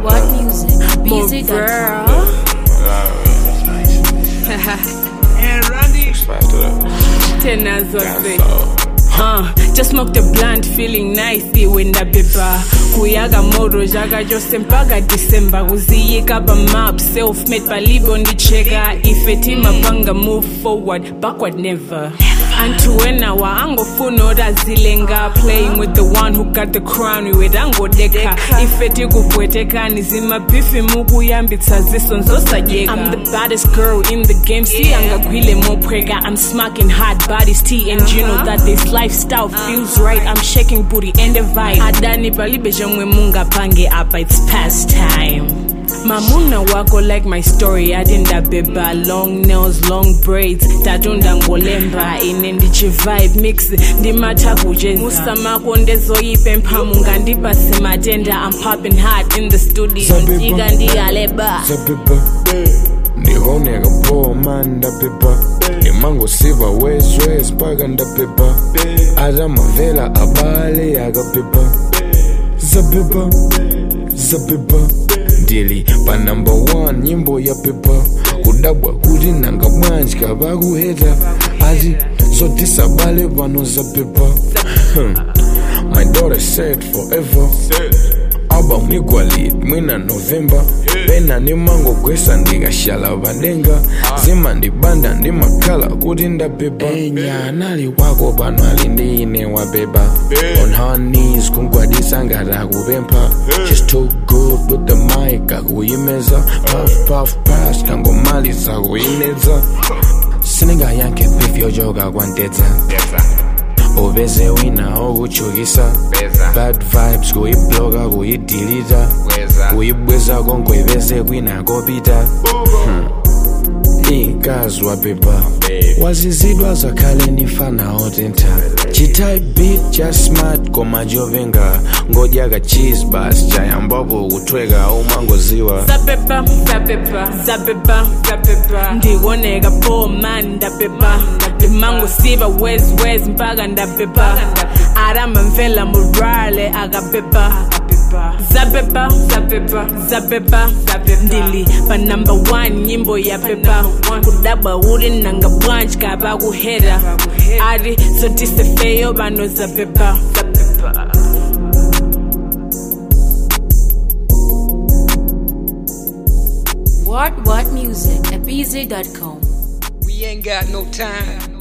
What music? BZ.com. And Randy. Tenors of it. Just smoke the blunt, feeling nice. When the paper kuyaga moro jaga jose mpaka December kuziyika ba map self-made balibo on the checker. If it in my banga move forward, backward never. And to when I ango funo da zilenga playing with the one who got the crown with ango deka. If it you kupweteka nizima bifi mugu yambitsa zisonzo sajega. I'm the baddest girl in the game. See anga gwile mo prega. I'm smacking hard bodies T and you know that this lifestyle feels right. I'm shaking booty and the vibe. Adani balibe jamwe munga pange apa, it's past time. Mamuna wako like my story. I didn't beba long nails, long braids. Tatunda ngolemba inendichi vibe mix. Di mata kujeza Musama kondezo ipe mpamunga ndipa sematenda. I'm popping hard in the studio. Ndiga ndi aleba Zabeba Nihonega po man da beba Nimango siva wes paga nda beba Adama vela abale aga beba Zabeba Dili pa number 1 nyimbo ya beba Kudabwa kuri nanga mwanji kabagu heta Azi zotisa bale vano zabeba My daughter said forever Album equally mwina November Pena ni mango kwesa ndiga shala bandenga Zima ndi banda ndi makala kudinda beba Enya nali wako bano alindine wa beba On her knees kungwadisa ngara kubempa She's too good with the mic akuyimeza Puff pass kango mali za kuyineza Sininga yanke beef yojoga kwanteza Obeze wina okuchukisa Bad vibes kuyibloga kuyidilita Kuyibweza konkwebeze kwina kopita Ikazwa beba Wazizidwa zakale nifana otenta Chitai beat just smart koma jovenga Ngojaga cheese bus chaya mbobo utwega umango ziwa Zabeba Ndiwonega po man da beba Limango siva wes mpaga nda beba Arama mvela murale aga beba Zabeba Ndili pa number 1 nyimbo ya beba Kudaba uri nanga branch kaba kuhera Ari zotise feyo bano zabeba What music? BZ.com. We ain't got no time.